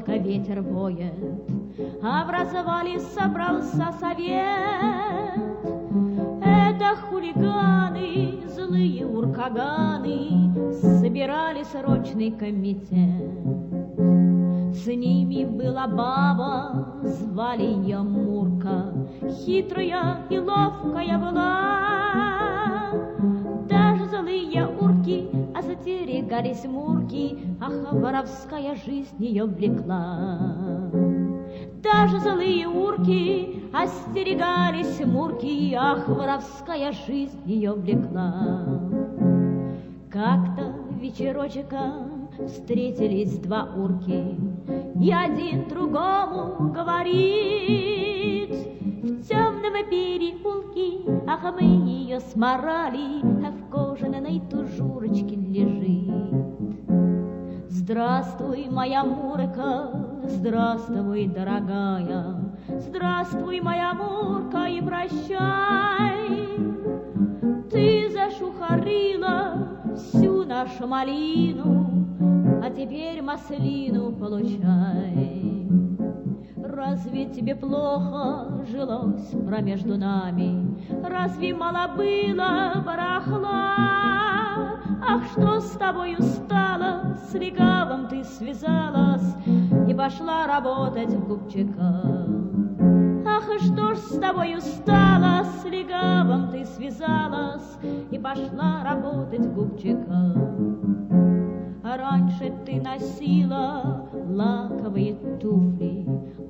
только ветер воет. Образовали, собрался совет. Это хулиганы, злые уркаганы, собирали срочный комитет. С ними была баба, звали ее Мурка, хитрая и ловкая была. Даже злые урки остерегались Мурки, ах, воровская жизнь ее влекла. Даже злые урки остерегались Мурки, ах, воровская жизнь ее влекла. Как-то вечерочеком встретились два урки, и один другому говорит: в темном переулке, ах, мы ее сморали, а в кожаной тужурочке лежит. Здравствуй, моя Мурка, здравствуй, дорогая, здравствуй, моя Мурка, и прощай. Ты зашухарила всю нашу малину, а теперь маслину получай. Разве тебе плохо жилось промежду нами? Разве мало было барахла? Ах, что с тобою стало? С легавым ты связалась и пошла работать в губчика. Ах, что ж с тобою стало? С легавым ты связалась и пошла работать в губчика. А раньше ты носила лаковые туфли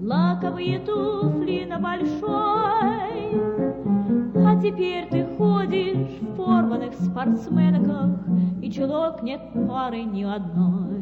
на большой, а теперь ты ходишь в порванных спортсменках, и чулок нет пары ни одной.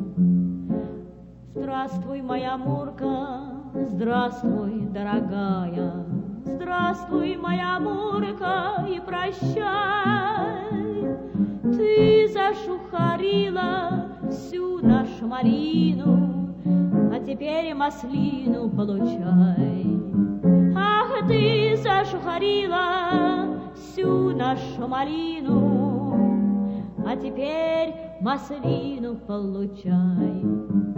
Здравствуй, моя Мурка, здравствуй, дорогая, здравствуй, моя Мурка, и прощай. Ты зашухарила всю нашу малину, а теперь маслину получай. Ах, ты зашухарила всю нашу малину, а теперь маслину получай.